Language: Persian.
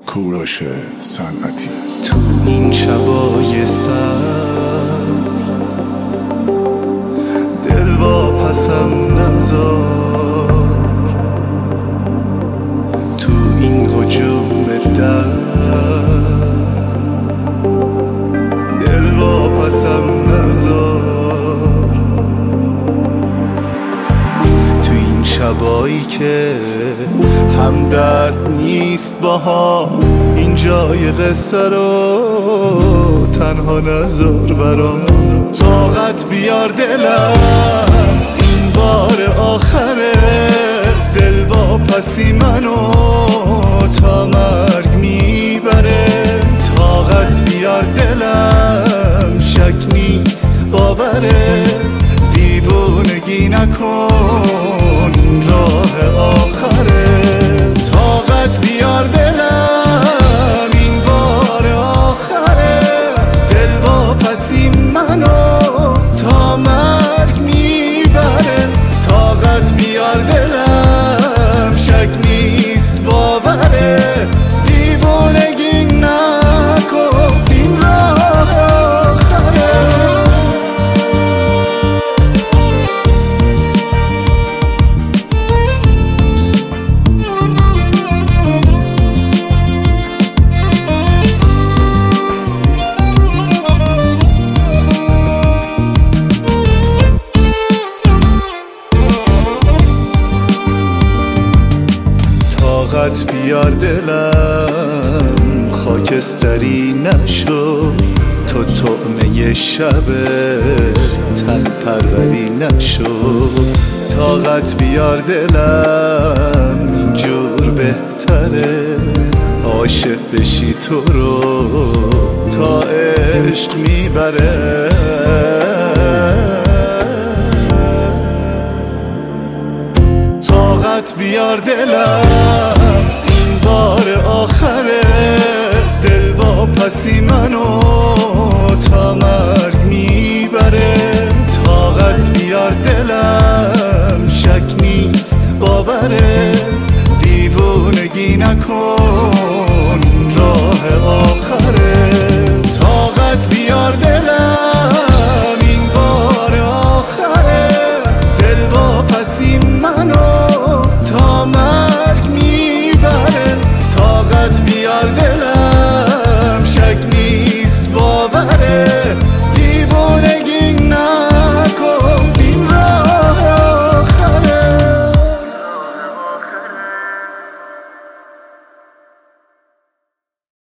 کوروش صنعتی. تو این شبای سر دل واپسم نذار، تو این هجوم درد دل واپسم نذار، تو این شبایی که هم درد نیست با هم، این جای قصه رو تنها نذار برام. طاقت بیار دلم این بار آخره، دل واپسی منو تا مرگ میبره. طاقت بیار دلم شک نیست باوره، دیوونگی نکن این راه آخره. طاقت بیار دلم این بار آخره، دل واپسی منو تا مرگ میبره. طاقت بیار دلم شک نیست باوره، دیوونگی نکن این راه آخره. طاقت بیار دلم خاکستری نشو، تو طعمه شب تن پروری نشو. طاقت بیار دلم اینجور بهتره، عاشق بشی تو رو تا عشق میبره. طاقت بیار دلم این بار آخره، دل واپسی منو تا مرگ میبره. طاقت بیار دلم شک نیست باوره، دیوونگی نکن